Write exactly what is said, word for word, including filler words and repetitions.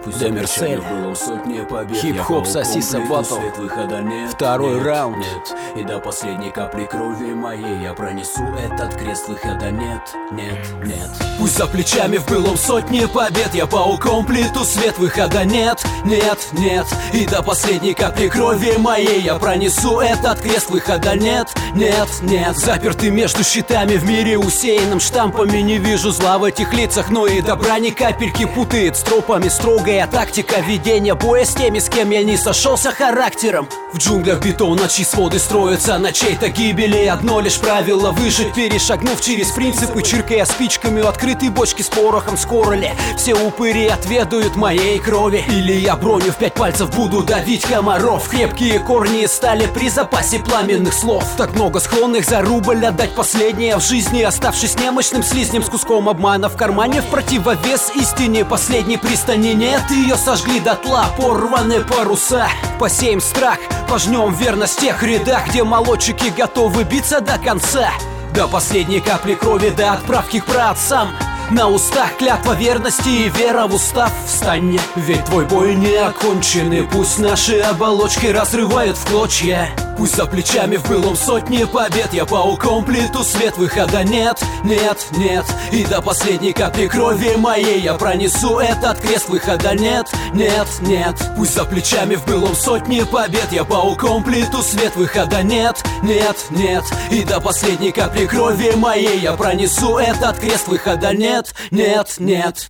Демерсель, хип-хоп, сосиса, батл, второй раунд. Нет, и до последней капли крови моей я пронесу этот крест, выхода нет, нет, нет. Пусть за плечами в былом сотни побед, я пауком плиту свет, выхода нет, нет, нет. И до последней капли крови моей я пронесу этот крест, выхода нет, нет, нет. Запертый между щитами в мире, усеянным штампами, не вижу зла в этих лицах, но и добра ни капельки. Путает с тропами строгая тактика ведения боя с теми, с кем я не сошелся характером. В джунглях бетон, на чьи своды строятся на чьей-то гибели. Одно лишь правило — выжить, перешагнув через принципы, чиркая спичками у открытой бочки с порохом. Скоро ли все упыри отведают моей крови? Или я броню в пять пальцев буду давить комаров? Крепкие корни стали при запасе пламенных слов. Так много склонных за рубль отдать последнее в жизни, оставшись немощным слизнем с куском обмана в кармане. В противовес истине последней пристани нет, ее сожгли дотла порваны паруса. Посеем страх, пожнем верность в тех рядах, где молодчики готовы биться до конца. До последней капли крови, до отправки к праотцам. На устах клятва верности и вера в устав. Встань, ведь твой бой не окончен, и пусть наши оболочки разрывают в клочья. Пусть за плечами в былом сотни побед, я пауком плиту свет, выхода нет, нет, нет. И до последней капли крови моей я пронесу этот крест, выхода нет, нет, нет. Пусть за плечами в былом сотни побед, я пауком плиту свет, выхода нет, нет, нет. И до последней капли крови моей я пронесу этот крест, выхода нет, нет, нет.